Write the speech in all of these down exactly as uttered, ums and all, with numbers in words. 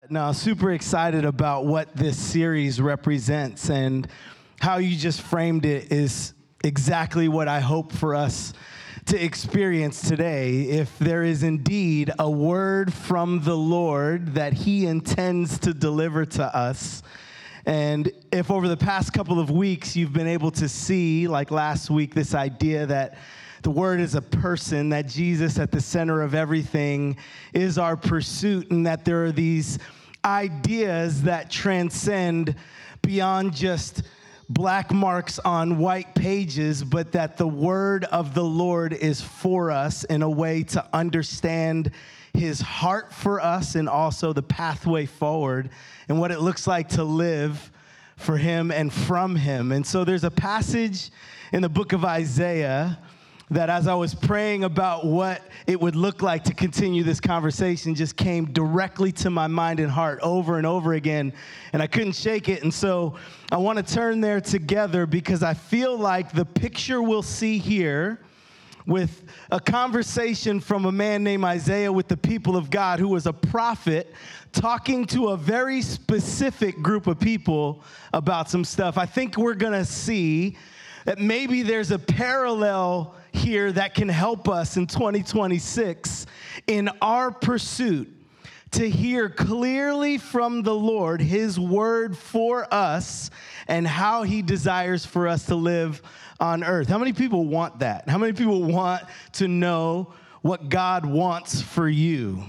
No, super excited about what this series represents, and how you just framed it is exactly what I hope for us to experience today. If there is indeed a word from the Lord that he intends to deliver to us, and if over the past couple of weeks you've been able to see, like last week, this idea that the Word is a person, that Jesus at the center of everything is our pursuit, and that there are these ideas that transcend beyond just black marks on white pages, but that the Word of the Lord is for us in a way to understand his heart for us, and also the pathway forward and what it looks like to live for him and from him. And so there's a passage in the book of Isaiah that, as I was praying about what it would look like to continue this conversation, just came directly to my mind and heart over and over again, and I couldn't shake it. And so I want to turn there together, because I feel like the picture we'll see here with a conversation from a man named Isaiah with the people of God, who was a prophet talking to a very specific group of people about some stuff. I think we're going to see that maybe there's a parallel here that can help us in twenty twenty-six in our pursuit to hear clearly from the Lord his word for us and how he desires for us to live on earth. How many people want that? How many people want to know what God wants for you?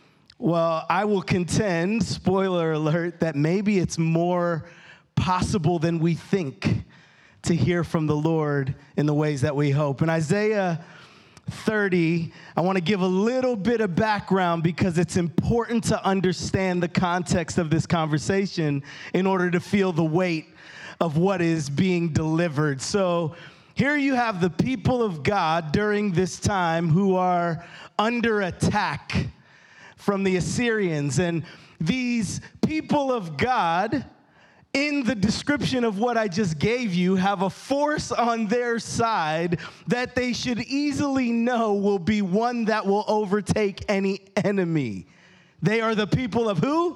Well, I will contend, spoiler alert, that maybe it's more possible than we think to hear from the Lord in the ways that we hope. In Isaiah thirty, I want to give a little bit of background, because it's important to understand the context of this conversation in order to feel the weight of what is being delivered. So here you have the people of God during this time who are under attack from the Assyrians. And these people of God, in the description of what I just gave you, have a force on their side that they should easily know will be one that will overtake any enemy. They are the people of who?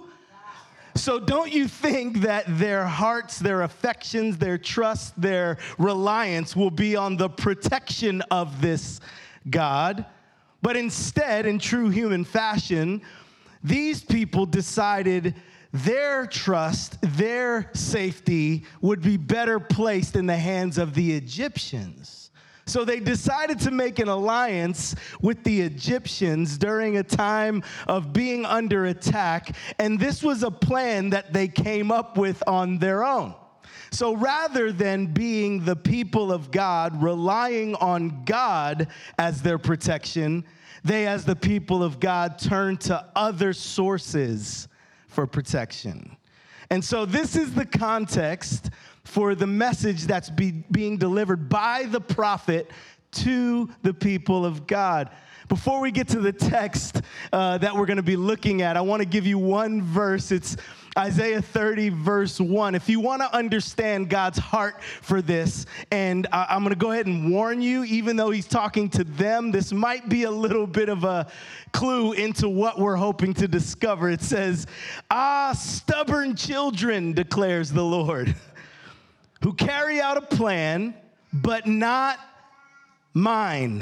So don't you think that their hearts, their affections, their trust, their reliance will be on the protection of this God? But instead, in true human fashion, these people decided their trust, their safety would be better placed in the hands of the Egyptians. So they decided to make an alliance with the Egyptians during a time of being under attack, and this was a plan that they came up with on their own. So rather than being the people of God, relying on God as their protection, they, as the people of God, turned to other sources for protection. And so this is the context for the message that's be, being delivered by the prophet to the people of God. Before we get to the text uh, that we're going to be looking at, I want to give you one verse. It's Isaiah thirty, verse one. If you want to understand God's heart for this, and I, I'm going to go ahead and warn you, even though he's talking to them, this might be a little bit of a clue into what we're hoping to discover. It says, "Ah, stubborn children, declares the Lord, who carry out a plan, but not mine,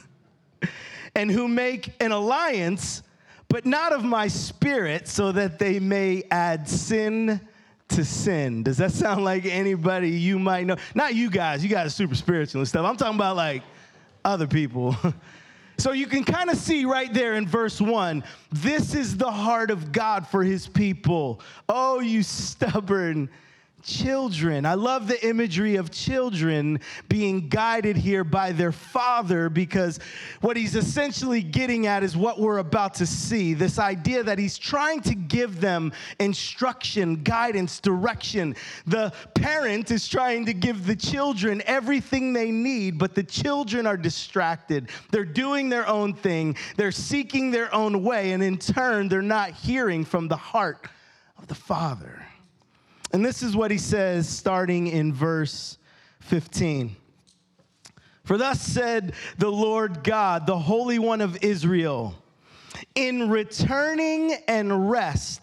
and who make an alliance, but not of my spirit, so that they may add sin to sin." Does that sound like anybody you might know? Not you guys. You guys are super spiritual and stuff. I'm talking about like other people. So you can kind of see right there in verse one, this is the heart of God for his people. Oh, you stubborn children. I love the imagery of children being guided here by their father, because what he's essentially getting at is what we're about to see. This idea that he's trying to give them instruction, guidance, direction. The parent is trying to give the children everything they need, but the children are distracted. They're doing their own thing. They're seeking their own way, and in turn, they're not hearing from the heart of the Father. And this is what he says starting in verse fifteen. "For thus said the Lord God, the Holy One of Israel, in returning and rest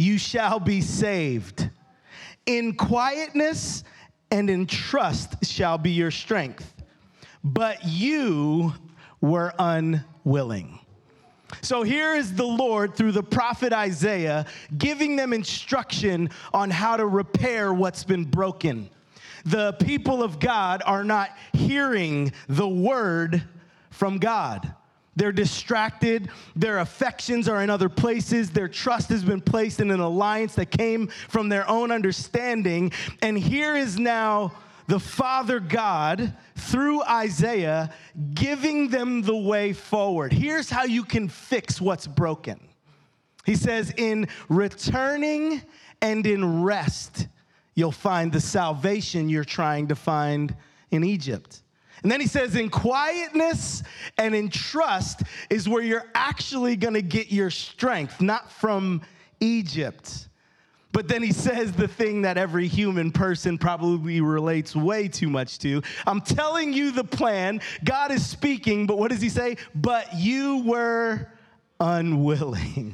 you shall be saved. In quietness and in trust shall be your strength. But you were unwilling. So here is the Lord through the prophet Isaiah giving them instruction on how to repair what's been broken. The people of God are not hearing the word from God. They're distracted. Their affections are in other places. Their trust has been placed in an alliance that came from their own understanding. And here is now the Father God, through Isaiah, giving them the way forward. Here's how you can fix what's broken. He says, in returning and in rest, you'll find the salvation you're trying to find in Egypt. And then he says, in quietness and in trust is where you're actually going to get your strength, not from Egypt. But then he says the thing that every human person probably relates way too much to. I'm telling you the plan. God is speaking, but what does he say? But you were unwilling.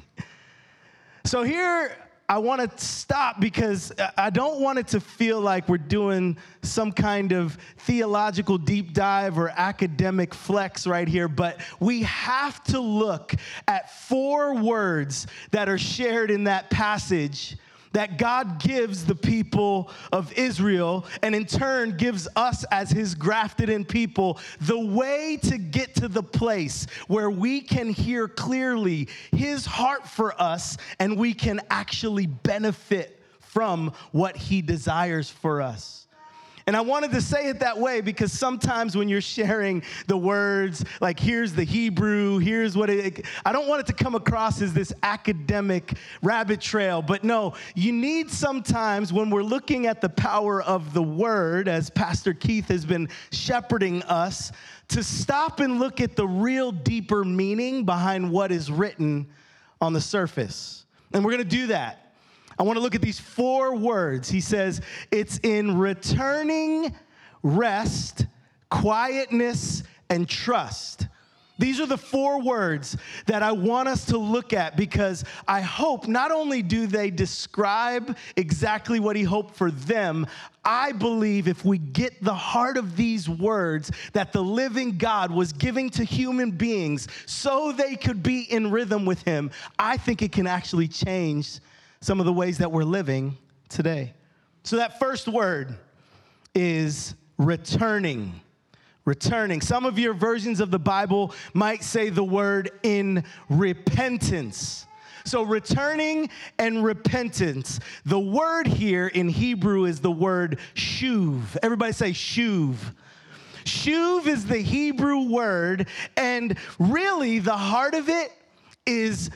So here, I want to stop because I don't want it to feel like we're doing some kind of theological deep dive or academic flex right here, but we have to look at four words that are shared in that passage that God gives the people of Israel and in turn gives us as his grafted in people the way to get to the place where we can hear clearly his heart for us and we can actually benefit from what he desires for us. And I wanted to say it that way because sometimes when you're sharing the words, like here's the Hebrew, here's what it, I don't want it to come across as this academic rabbit trail. But no, you need sometimes when we're looking at the power of the word, as Pastor Keith has been shepherding us, to stop and look at the real deeper meaning behind what is written on the surface. And we're going to do that. I want to look at these four words. He says, it's in returning, rest, quietness, and trust. These are the four words that I want us to look at because I hope not only do they describe exactly what he hoped for them, I believe if we get the heart of these words that the living God was giving to human beings so they could be in rhythm with him, I think it can actually change some of the ways that we're living today. So that first word is returning. Returning. Some of your versions of the Bible might say the word in repentance. So returning and repentance. The word here in Hebrew is the word shuv. Everybody say shuv. Shuv is the Hebrew word, and really the heart of it is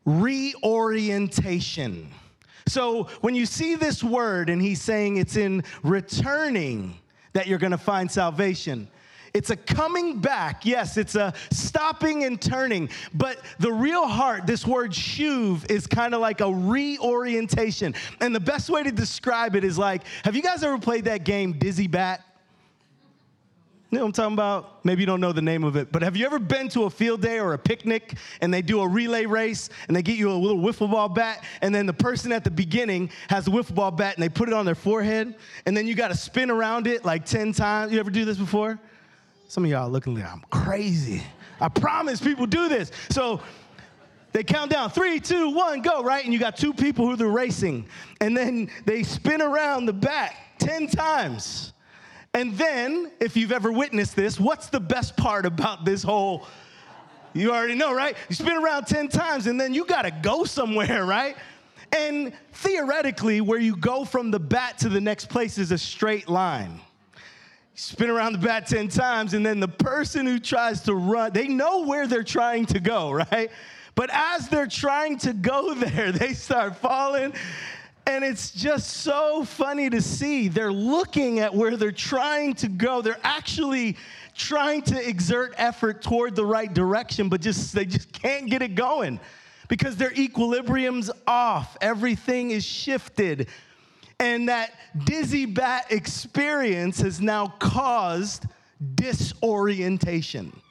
reorientation. So when you see this word and he's saying it's in returning that you're going to find salvation, it's a coming back. Yes, it's a stopping and turning. But the real heart, this word shuv, is kind of like a reorientation. And the best way to describe it is like, have you guys ever played that game Dizzy Bat? You know what I'm talking about? Maybe you don't know the name of it, but have you ever been to a field day or a picnic and they do a relay race and they get you a little wiffle ball bat and then the person at the beginning has the wiffle ball bat and they put it on their forehead and then you got to spin around it like ten times? You ever do this before? Some of y'all looking like I'm crazy. I promise people do this. So they count down, three, two, one, go, right? And you got two people who are racing and then they spin around the bat ten times. And then, if you've ever witnessed this, what's the best part about this whole, you already know, right? You spin around ten times, and then you got to go somewhere, right? And theoretically, where you go from the bat to the next place is a straight line. You spin around the bat ten times, and then the person who tries to run, they know where they're trying to go, right? But as they're trying to go there, they start falling. And it's just so funny to see. They're looking at where they're trying to go. They're actually trying to exert effort toward the right direction, but just they just can't get it going because their equilibrium's off. Everything is shifted. And that dizzy bat experience has now caused disorientation.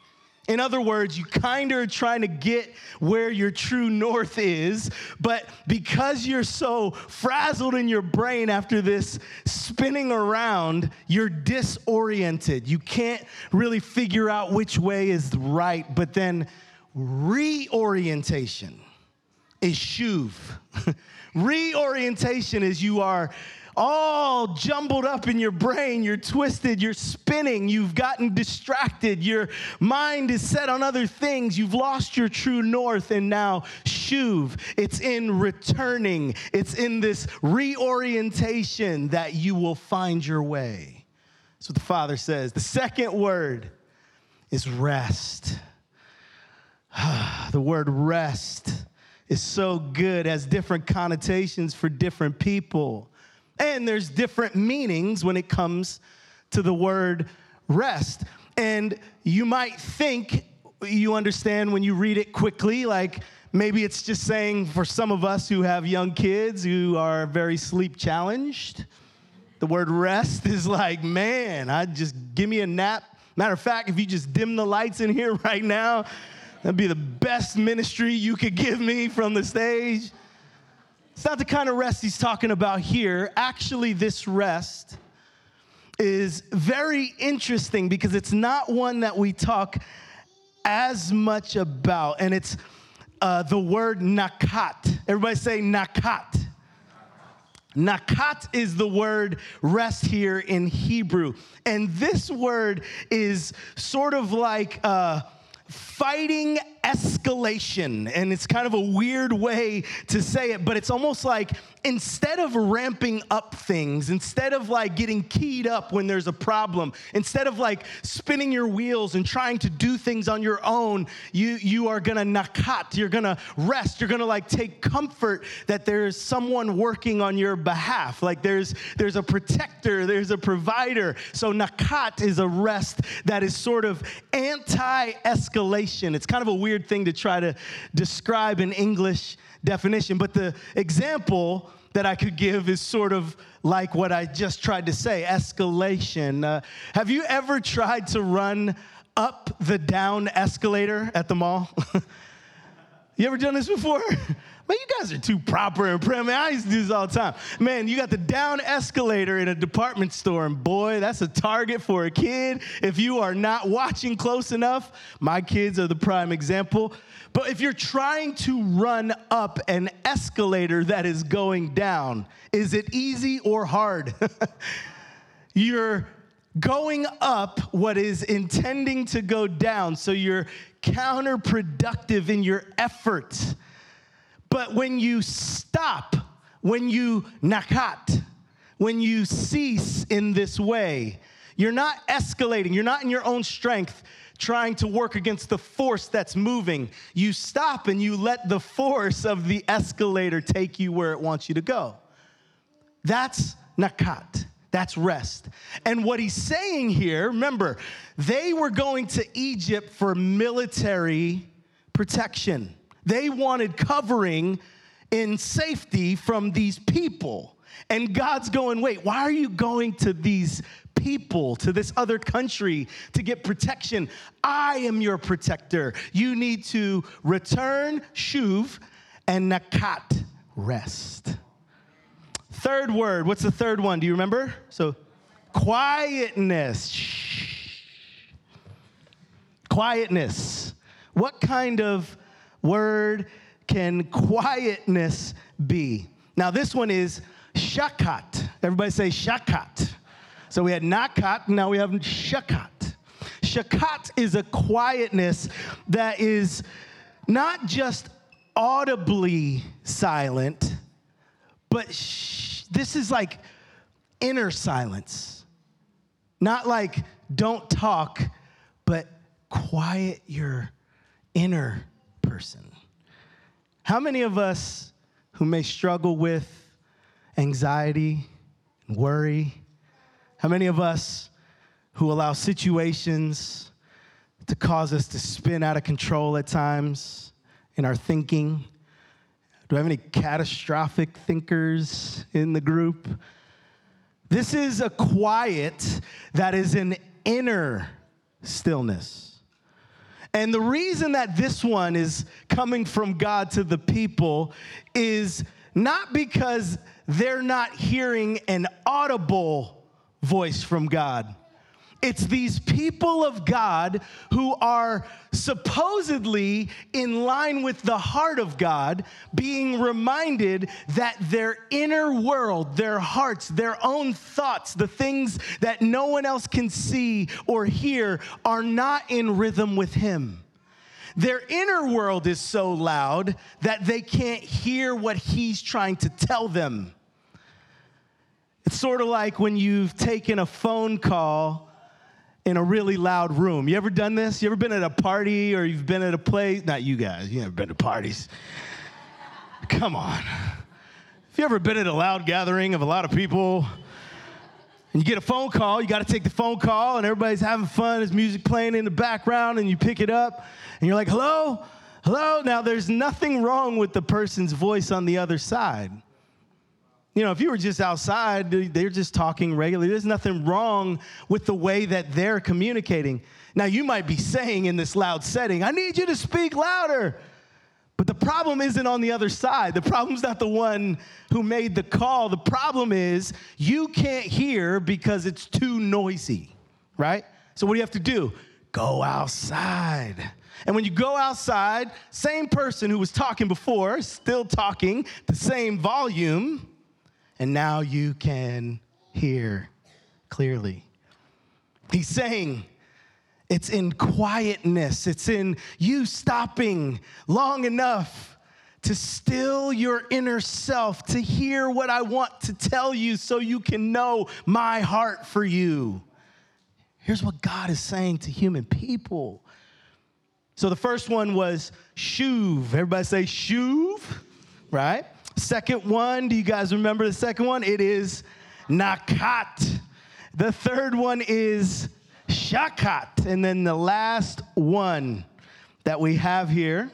In other words, you kind of are trying to get where your true north is, but because you're so frazzled in your brain after this spinning around, you're disoriented. You can't really figure out which way is right, but then reorientation is shuv. Reorientation is you are all jumbled up in your brain, you're twisted, you're spinning, you've gotten distracted, your mind is set on other things, you've lost your true north, and now shuv, it's in returning, it's in this reorientation that you will find your way. That's what the Father says. The second word is rest. The word rest is so good, has different connotations for different people. And there's different meanings when it comes to the word rest. And you might think you understand when you read it quickly, like maybe it's just saying for some of us who have young kids who are very sleep challenged, the word rest is like, man, I just give me a nap. Matter of fact, if you just dim the lights in here right now, that'd be the best ministry you could give me from the stage. It's not the kind of rest he's talking about here. Actually, this rest is very interesting because it's not one that we talk as much about, and it's uh, the word nakat. Everybody say nakat. Nakat is the word rest here in Hebrew, and this word is sort of like uh, fighting escalation, and it's kind of a weird way to say it, but it's almost like instead of ramping up things, instead of like getting keyed up when there's a problem, instead of like spinning your wheels and trying to do things on your own, you you are gonna nakat, you're gonna rest, you're gonna like take comfort that there's someone working on your behalf, like there's there's a protector, there's a provider. So nakat is a rest that is sort of anti-escalation. It's kind of a weird thing to try to describe in English definition, but the example that I could give is sort of like what I just tried to say, escalation. Uh, have you ever tried to run up the down escalator at the mall? You ever done this before? Man, you guys are too proper and prim. Man, I used to do this all the time. Man, you got the down escalator in a department store, and boy, that's a target for a kid. If you are not watching close enough, my kids are the prime example. But if you're trying to run up an escalator that is going down, is it easy or hard? You're going up what is intending to go down, so you're counterproductive in your efforts. But when you stop, when you nakat, when you cease in this way, you're not escalating. You're not in your own strength trying to work against the force that's moving. You stop and you let the force of the escalator take you where it wants you to go. That's nakat. That's rest. And what he's saying here, remember, they were going to Egypt for military protection. They wanted covering in safety from these people. And God's going, wait, why are you going to these people, to this other country to get protection? I am your protector. You need to return, shuv, and nakat, rest. Third word, what's the third one? Do you remember? So, quietness. Shh. Quietness. What kind of word can quietness be? Now, this one is shakat. Everybody say shakat. So we had nakat, now we have shakat. Shakat is a quietness that is not just audibly silent, but sh- this is like inner silence. Not like don't talk, but quiet your inner person. How many of us who may struggle with anxiety and worry, how many of us who allow situations to cause us to spin out of control at times in our thinking? Do I have any catastrophic thinkers in the group? This is a quiet that is an inner stillness. And the reason that this one is coming from God to the people is not because they're not hearing an audible voice from God. It's these people of God who are supposedly in line with the heart of God, being reminded that their inner world, their hearts, their own thoughts, the things that no one else can see or hear, are not in rhythm with Him. Their inner world is so loud that they can't hear what He's trying to tell them. It's sort of like when you've taken a phone call in a really loud room. You ever done this? You ever been at a party or you've been at a place? Not you guys. You never been to parties. Come on. Have you ever been at a loud gathering of a lot of people and you get a phone call, you got to take the phone call and everybody's having fun, there's music playing in the background and you pick it up and you're like, hello? Hello? Now there's nothing wrong with the person's voice on the other side. You know, if you were just outside, they're just talking regularly. There's nothing wrong with the way that they're communicating. Now, you might be saying in this loud setting, I need you to speak louder. But the problem isn't on the other side. The problem's not the one who made the call. The problem is you can't hear because it's too noisy, right? So what do you have to do? Go outside. And when you go outside, same person who was talking before, still talking, the same volume, and now you can hear clearly. He's saying it's in quietness. It's in you stopping long enough to still your inner self, to hear what I want to tell you so you can know my heart for you. Here's what God is saying to human people. So the first one was shuv. Everybody say shuv, right? Second one, do you guys remember the second one? It is nakat. The third one is shakat. And then the last one that we have here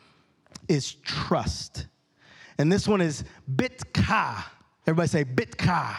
is trust. And this one is bitka. Everybody say bitka.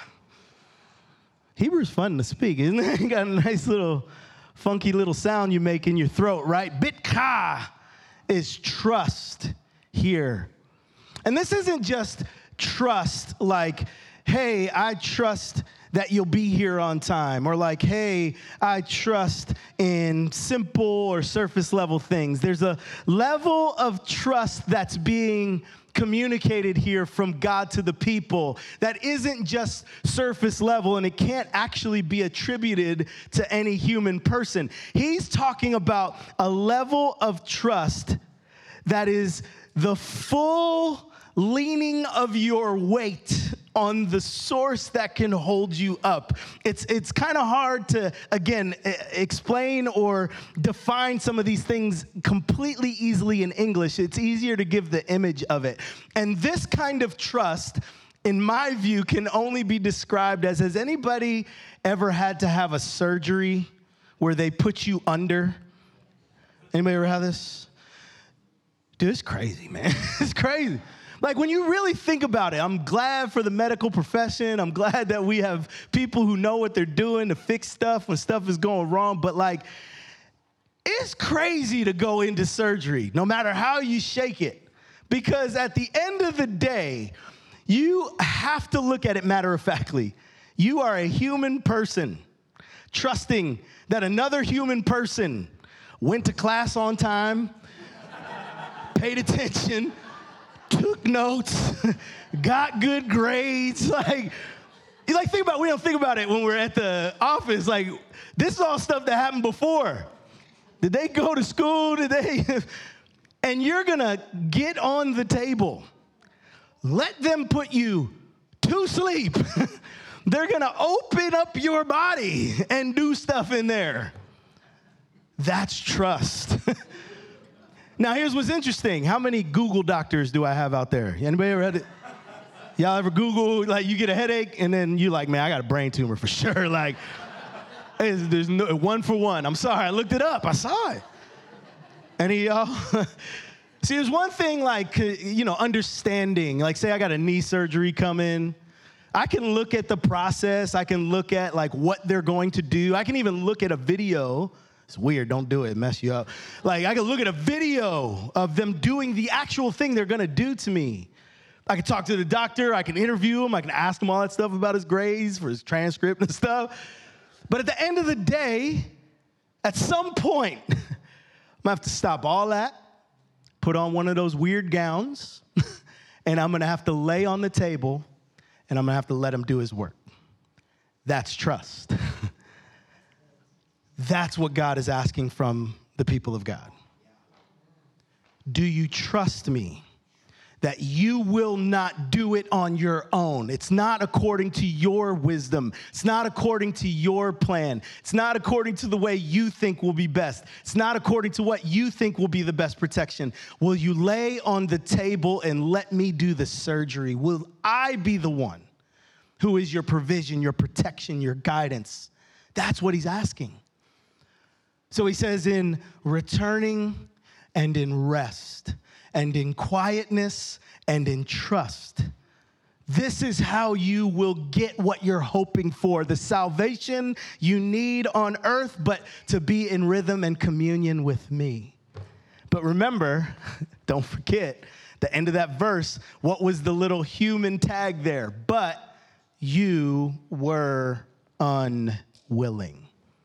Hebrew's fun to speak, isn't it? You got a nice little funky little sound you make in your throat, right? Bitka is trust here. And this isn't just trust like, hey, I trust that you'll be here on time, or like, hey, I trust in simple or surface level things. There's a level of trust that's being communicated here from God to the people that isn't just surface level, and it can't actually be attributed to any human person. He's talking about a level of trust that is the full leaning of your weight on the source that can hold you up. It's it's kind of hard to, again, explain or define some of these things completely easily in English. It's easier to give the image of it. And this kind of trust, in my view, can only be described as, has anybody ever had to have a surgery where they put you under? Anybody ever have this? Dude, it's crazy, man. It's crazy. Like, when you really think about it, I'm glad for the medical profession. I'm glad that we have people who know what they're doing to fix stuff when stuff is going wrong. But, like, it's crazy to go into surgery, no matter how you shake it. Because at the end of the day, you have to look at it matter-of-factly. You are a human person trusting that another human person went to class on time, paid attention, took notes, got good grades. Like, you like think about, we don't think about it when we're at the office. Like, this is all stuff that happened before. Did they go to school? Did they? And you're gonna get on the table. Let them put you to sleep. They're gonna open up your body and do stuff in there. That's trust. Now, here's what's interesting. How many Google doctors do I have out there? Anybody ever had it? Y'all ever Google, like, you get a headache, and then you like, man, I got a brain tumor for sure. Like, there's no, one for one. I'm sorry, I looked it up. I saw it. Any of y'all? See, there's one thing, like, you know, understanding. Like, say I got a knee surgery coming. I can look at the process. I can look at, like, what they're going to do. I can even look at a video It's weird. Don't do it. Mess you up. Like, I can look at a video of them doing the actual thing they're going to do to me. I can talk to the doctor. I can interview him. I can ask him all that stuff about his grades for his transcript and stuff. But at the end of the day, at some point, I'm going to have to stop all that, put on one of those weird gowns, and I'm going to have to lay on the table, and I'm going to have to let him do his work. That's trust. That's what God is asking from the people of God. Do you trust me that you will not do it on your own? It's not according to your wisdom. It's not according to your plan. It's not according to the way you think will be best. It's not according to what you think will be the best protection. Will you lay on the table and let me do the surgery? Will I be the one who is your provision, your protection, your guidance? That's what he's asking. So he says, in returning and in rest and in quietness and in trust, this is how you will get what you're hoping for, the salvation you need on earth, but to be in rhythm and communion with me. But remember, don't forget, the end of that verse, what was the little human tag there? But you were unwilling.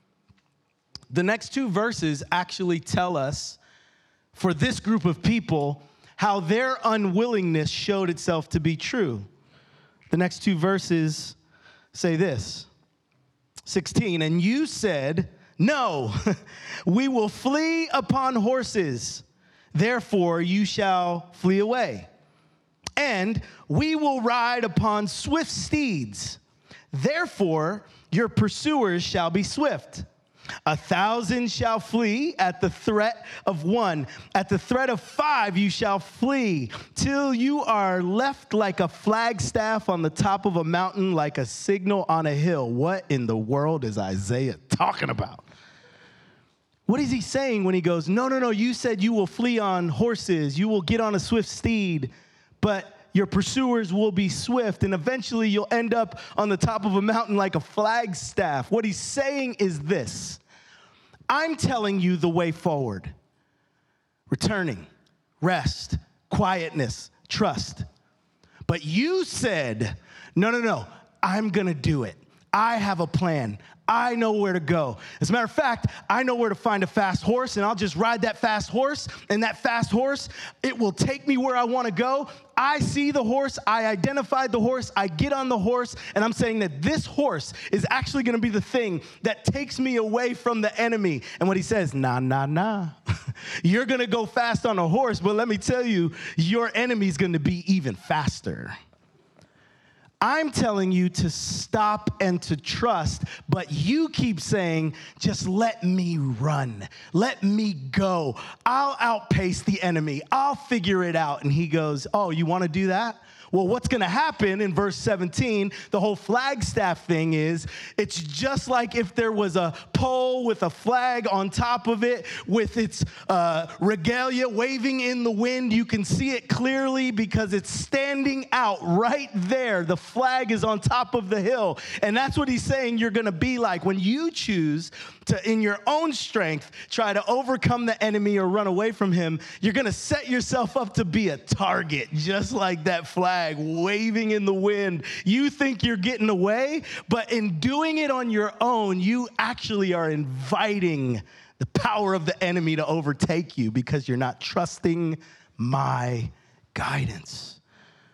The next two verses actually tell us, for this group of people, how their unwillingness showed itself to be true. The next two verses say this, sixteen, and you said, no, we will flee upon horses, therefore you shall flee away. And we will ride upon swift steeds, therefore your pursuers shall be swift. A thousand shall flee at the threat of one. At the threat of five you shall flee, till you are left like a flagstaff on the top of a mountain, like a signal on a hill. What in the world is Isaiah talking about? What is he saying when he goes, no, no, no, you said you will flee on horses, you will get on a swift steed, but your pursuers will be swift, and eventually you'll end up on the top of a mountain like a flagstaff. What he's saying is this: I'm telling you the way forward. Returning, rest, quietness, trust. But you said, no, no, no, I'm going to do it. I have a plan. I know where to go. As a matter of fact, I know where to find a fast horse, and I'll just ride that fast horse, and that fast horse, it will take me where I want to go. I see the horse, I identified the horse, I get on the horse, and I'm saying that this horse is actually going to be the thing that takes me away from the enemy. And what he says, nah, nah, nah. You're going to go fast on a horse, but let me tell you, your enemy's going to be even faster. I'm telling you to stop and to trust, but you keep saying, just let me run. Let me go. I'll outpace the enemy. I'll figure it out. And he goes, oh, you want to do that? Well, what's going to happen in verse seventeen, the whole flagstaff thing is, it's just like if there was a pole with a flag on top of it with its uh, regalia waving in the wind. You can see it clearly because it's standing out right there. The flag is on top of the hill. And that's what he's saying you're going to be like when you choose to, in your own strength, try to overcome the enemy or run away from him. You're going to set yourself up to be a target, just like that flag waving in the wind. You think you're getting away, but in doing it on your own, you actually are inviting the power of the enemy to overtake you because you're not trusting my guidance.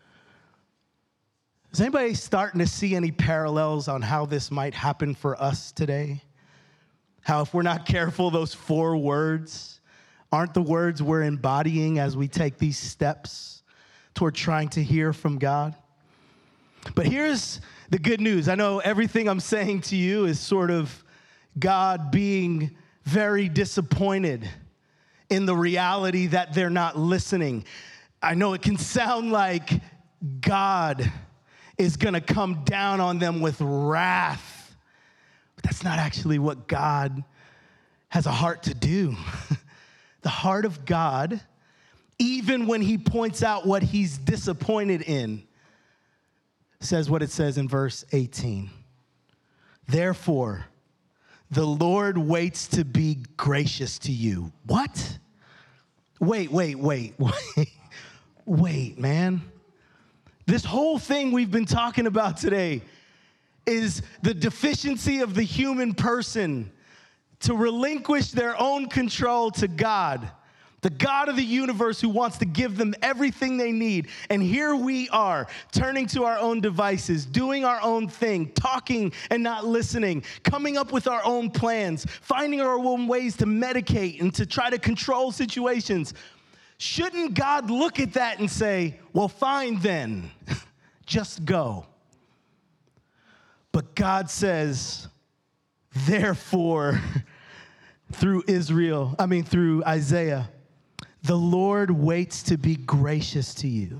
Is anybody starting to see any parallels on how this might happen for us today? How if we're not careful, those four words aren't the words we're embodying as we take these steps toward trying to hear from God? But here's the good news. I know everything I'm saying to you is sort of God being very disappointed in the reality that they're not listening. I know it can sound like God is going to come down on them with wrath. But that's not actually what God has a heart to do. The heart of God, even when he points out what he's disappointed in, says what it says in verse eighteen. Therefore, the Lord waits to be gracious to you. What? Wait, wait, wait, wait, wait, man. This whole thing we've been talking about today is the deficiency of the human person to relinquish their own control to God, the God of the universe who wants to give them everything they need. And here we are, turning to our own devices, doing our own thing, talking and not listening, coming up with our own plans, finding our own ways to medicate and to try to control situations. Shouldn't God look at that and say, well, fine then, just go? But God says, therefore, through Israel, I mean, through Isaiah, the Lord waits to be gracious to you.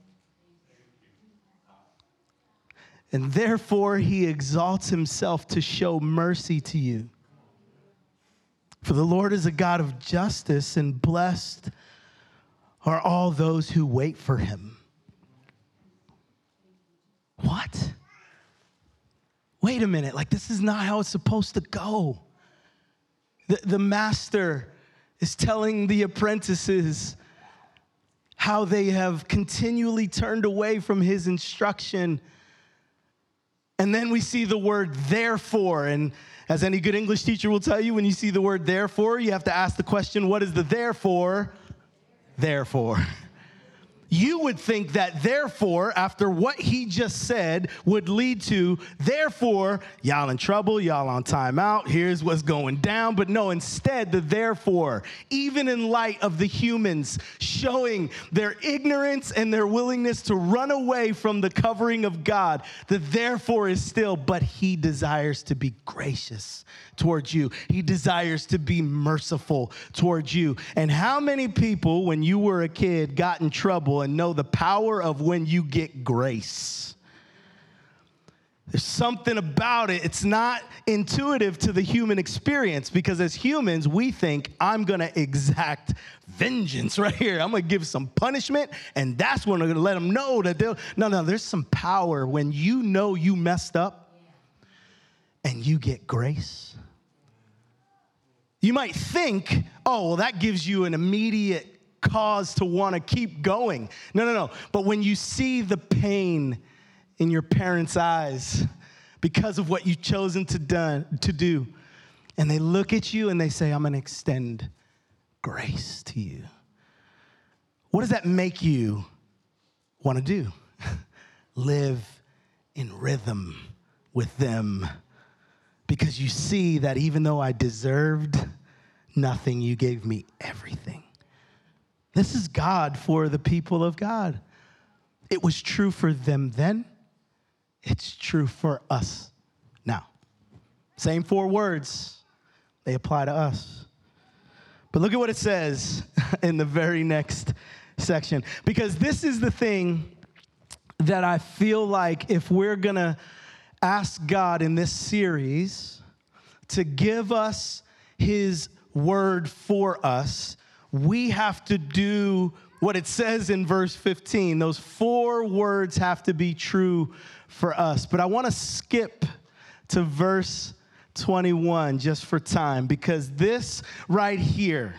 And therefore, he exalts himself to show mercy to you. For the Lord is a God of justice, and blessed are all those who wait for him. What? Wait a minute, like this is not how it's supposed to go. The, the master is telling the apprentices how they have continually turned away from his instruction. And then we see the word therefore. And as any good English teacher will tell you, when you see the word therefore, you have to ask the question, what is the therefore? Therefore. You would think that therefore, after what he just said, would lead to, therefore, y'all in trouble, y'all on timeout, here's what's going down. But no, instead, the therefore, even in light of the humans showing their ignorance and their willingness to run away from the covering of God, the therefore is still, but he desires to be gracious towards you. He desires to be merciful towards you. And how many people, when you were a kid, got in trouble and know the power of when you get grace? There's something about it. It's not intuitive to the human experience, because as humans, we think, I'm going to exact vengeance right here. I'm going to give some punishment, and that's when I'm going to let them know that they'll. No, no, there's some power when you know you messed up and you get grace. You might think, oh, well, that gives you an immediate cause to want to keep going. No, no, no. But when you see the pain in your parents' eyes because of what you've chosen to, done, to do, and they look at you and they say, I'm going to extend grace to you, what does that make you want to do? Live in rhythm with them. Because you see that even though I deserved nothing, you gave me everything. This is God for the people of God. It was true for them then. It's true for us now. Same four words. They apply to us. But look at what it says in the very next section. Because this is the thing that I feel like if we're going to ask God in this series to give us his word for us, we have to do what it says in verse fifteen. Those four words have to be true for us. But I want to skip to verse twenty-one just for time, because this right here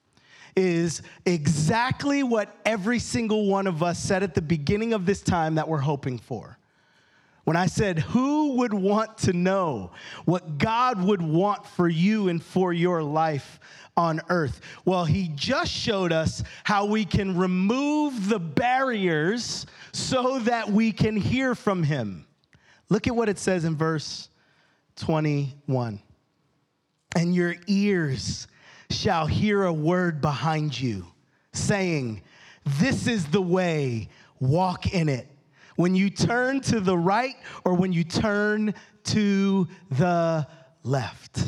is exactly what every single one of us said at the beginning of this time that we're hoping for. When I said, who would want to know what God would want for you and for your life on earth? Well, he just showed us how we can remove the barriers so that we can hear from him. Look at what it says in verse twenty-one. And your ears shall hear a word behind you, saying, this is the way, walk in it. When you turn to the right or when you turn to the left.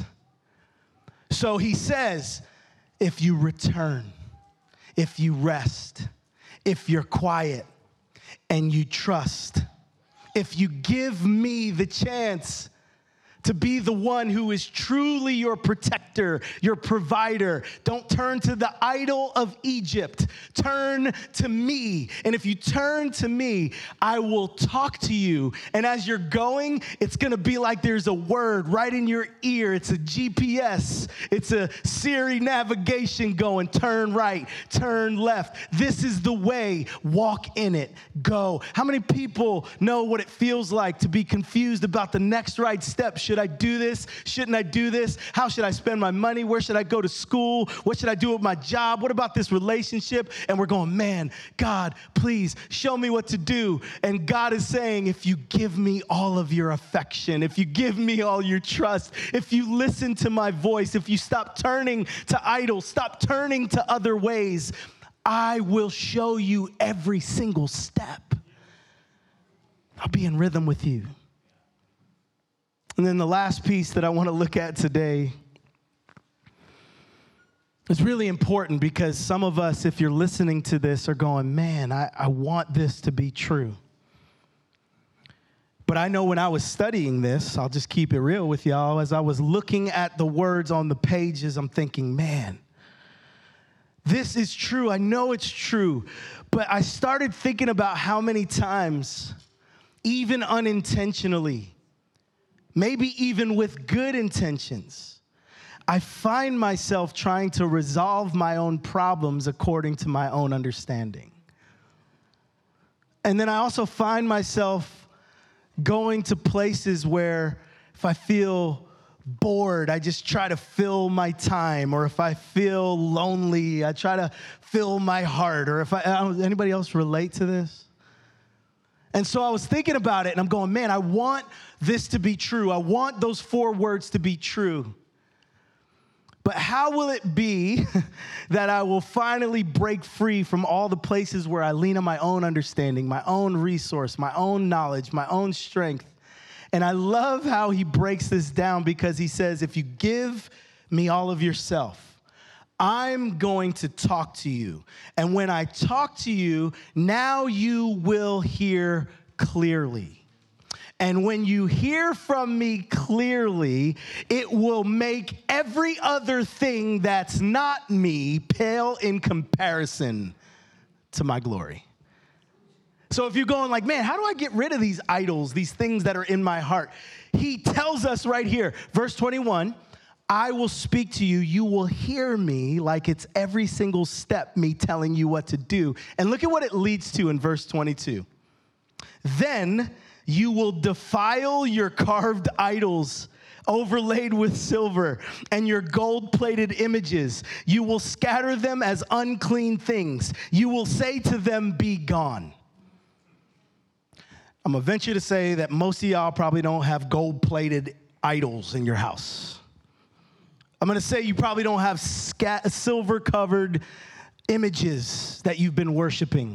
So he says, if you return, if you rest, if you're quiet and you trust, if you give me the chance to be the one who is truly your protector, your provider. Don't turn to the idol of Egypt. Turn to me. And if you turn to me, I will talk to you. And as you're going, it's going to be like there's a word right in your ear. It's a G P S. It's a Siri navigation going, turn right, turn left. This is the way. Walk in it. Go. How many people know what it feels like to be confused about the next right step? Should I do this? Shouldn't I do this? How should I spend my money? Where should I go to school? What should I do with my job? What about this relationship? And we're going, man, God, please show me what to do. And God is saying, if you give me all of your affection, if you give me all your trust, if you listen to my voice, if you stop turning to idols, stop turning to other ways, I will show you every single step. I'll be in rhythm with you. And then the last piece that I want to look at today is really important because some of us, if you're listening to this, are going, man, I, I want this to be true. But I know when I was studying this, I'll just keep it real with y'all, as I was looking at the words on the pages, I'm thinking, man, this is true. I know it's true. But I started thinking about how many times, even unintentionally, maybe even with good intentions, I find myself trying to resolve my own problems according to my own understanding. And then I also find myself going to places where if I feel bored, I just try to fill my time. Or if I feel lonely, I try to fill my heart. Or if I, anybody else relate to this? And so I was thinking about it, and I'm going, man, I want this to be true. I want those four words to be true. But how will it be that I will finally break free from all the places where I lean on my own understanding, my own resource, my own knowledge, my own strength? And I love how he breaks this down because he says, if you give me all of yourself, I'm going to talk to you. And when I talk to you, now you will hear clearly. And when you hear from me clearly, it will make every other thing that's not me pale in comparison to my glory. So if you're going like, man, how do I get rid of these idols, these things that are in my heart? He tells us right here, verse twenty-one, I will speak to you, you will hear me like it's every single step me telling you what to do. And look at what it leads to in verse twenty-two. Then you will defile your carved idols overlaid with silver and your gold-plated images. You will scatter them as unclean things. You will say to them, be gone. I'm going to venture to say that most of y'all probably don't have gold-plated idols in your house. I'm going to say you probably don't have scat- silver-covered images that you've been worshiping.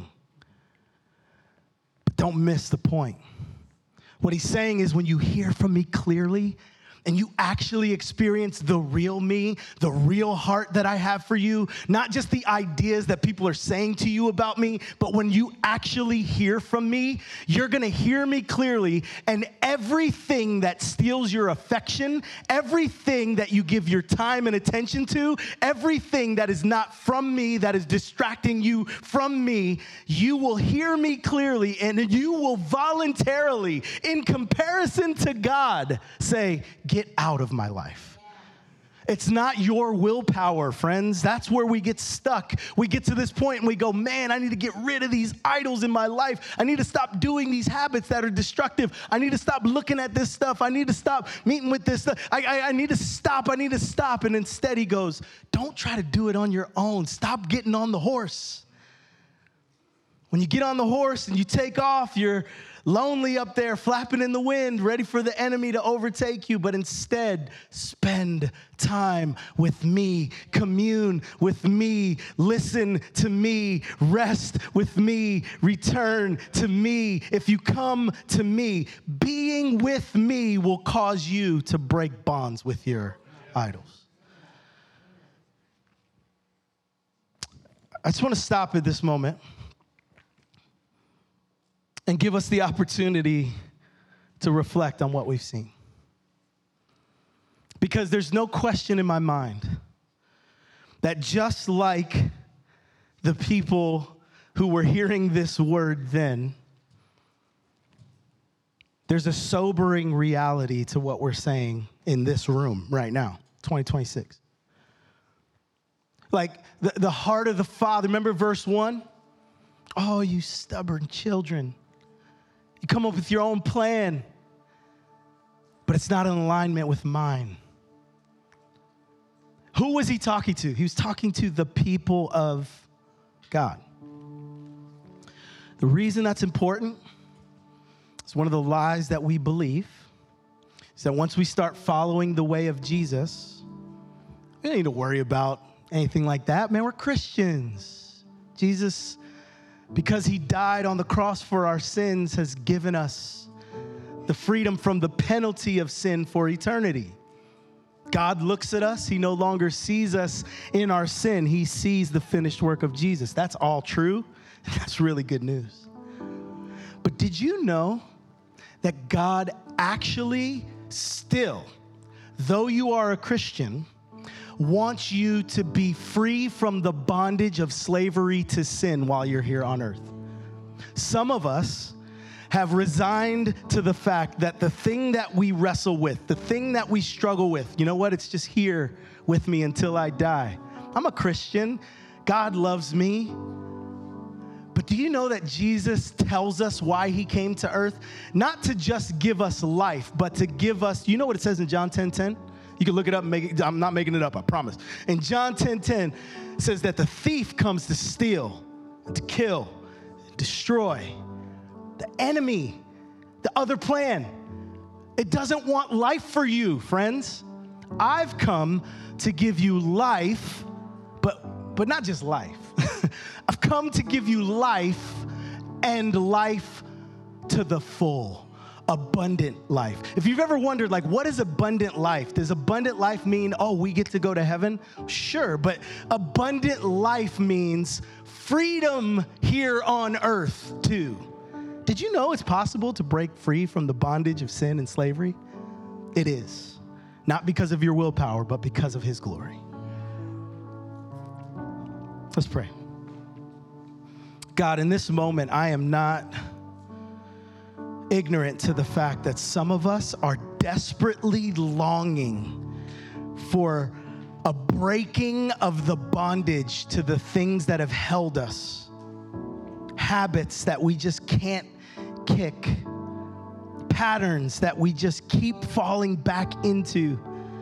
But don't miss the point. What he's saying is when you hear from me clearly and you actually experience the real me, the real heart that I have for you, not just the ideas that people are saying to you about me, but when you actually hear from me, you're going to hear me clearly, and everything that steals your affection, everything that you give your time and attention to, everything that is not from me, that is distracting you from me, you will hear me clearly, and you will voluntarily, in comparison to God, say, get out of my life. It's not your willpower, friends. That's where we get stuck. We get to this point and we go, man, I need to get rid of these idols in my life. I need to stop doing these habits that are destructive. I need to stop looking at this stuff. I need to stop meeting with this stuff. I, I, I need to stop. I need to stop. And instead he goes, don't try to do it on your own. Stop getting on the horse. When you get on the horse and you take off, you're lonely up there, flapping in the wind, ready for the enemy to overtake you. But instead, spend time with me, commune with me, listen to me, rest with me, return to me. If you come to me, being with me will cause you to break bonds with your idols. I just want to stop at this moment and give us the opportunity to reflect on what we've seen. Because there's no question in my mind that just like the people who were hearing this word then, there's a sobering reality to what we're saying in this room right now, twenty twenty-six. Like the, the heart of the Father, remember verse one? Oh, you stubborn children. You come up with your own plan, but it's not in alignment with mine. Who was he talking to? He was talking to the people of God. The reason that's important is one of the lies that we believe is that once we start following the way of Jesus, we don't need to worry about anything like that. Man, we're Christians. Jesus, because he died on the cross for our sins, has given us the freedom from the penalty of sin for eternity. God looks at us. He no longer sees us in our sin. He sees the finished work of Jesus. That's all true. That's really good news. But did you know that God actually still, though you are a Christian, wants you to be free from the bondage of slavery to sin while you're here on earth? Some of us have resigned to the fact that the thing that we wrestle with, the thing that we struggle with, you know what? It's just here with me until I die. I'm a Christian. God loves me. But do you know that Jesus tells us why he came to earth? Not to just give us life, but to give us, you know what it says in John ten ten? You can look it up and make it, I'm not making it up, I promise. In John ten ten, it says that the thief comes to steal, to kill, destroy. The enemy, the other plan, it doesn't want life for you, friends. I've come to give you life, but, but not just life. I've come to give you life and life to the full, abundant life. If you've ever wondered, like, what is abundant life? Does abundant life mean, oh, we get to go to heaven? Sure, but abundant life means freedom here on earth too. Did you know it's possible to break free from the bondage of sin and slavery? It is. Not because of your willpower, but because of his glory. Let's pray. God, in this moment, I am not ignorant to the fact that some of us are desperately longing for a breaking of the bondage to the things that have held us, habits that we just can't kick, patterns that we just keep falling back into.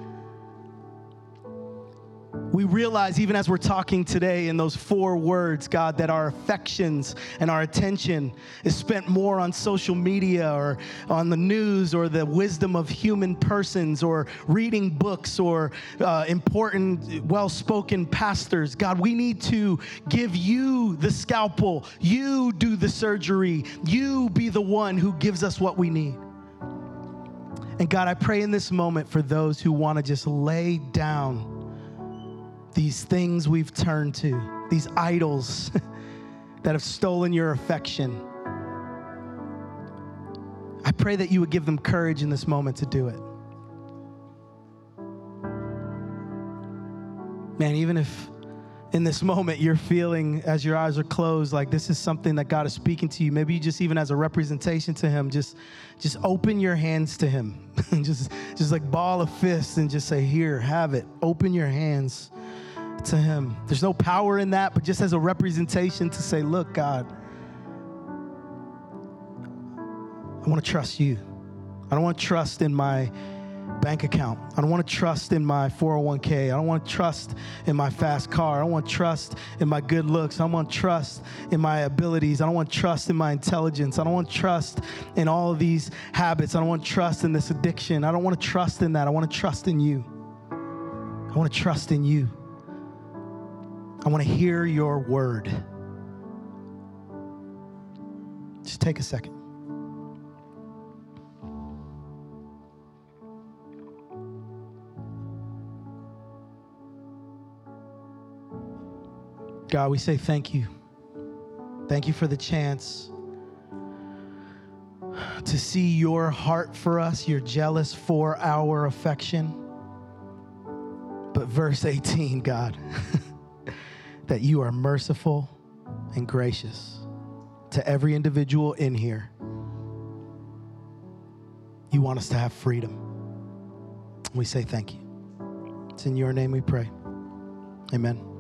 We realize, even as we're talking today in those four words, God, that our affections and our attention is spent more on social media or on the news or the wisdom of human persons or reading books or uh, important, well-spoken pastors. God, we need to give you the scalpel. You do the surgery. You be the one who gives us what we need. And God, I pray in this moment for those who want to just lay down these things we've turned to, these idols that have stolen your affection. I pray that you would give them courage in this moment to do it. Man, even if in this moment you're feeling, as your eyes are closed, like this is something that God is speaking to you, maybe you just, even as a representation to him, just just open your hands to him. just, just like ball a fist and just say, here, have it. Open your hands to him. There's no power in that, but just as a representation to say, look, God, I want to trust you. I don't want to trust in my bank account. I don't want to trust in my four oh one k. I don't want to trust in my fast car. I don't want to trust in my good looks. I don't want to trust in my abilities. I don't want to trust in my intelligence. I don't want to trust in all of these habits. I don't want to trust in this addiction. I don't want to trust in that. I want to trust in you. I want to trust in you. I want to hear your word. Just take a second. God, we say thank you. Thank you for the chance to see your heart for us. You're jealous for our affection. But verse eighteen, God, that you are merciful and gracious to every individual in here. You want us to have freedom. We say thank you. It's in your name we pray. Amen.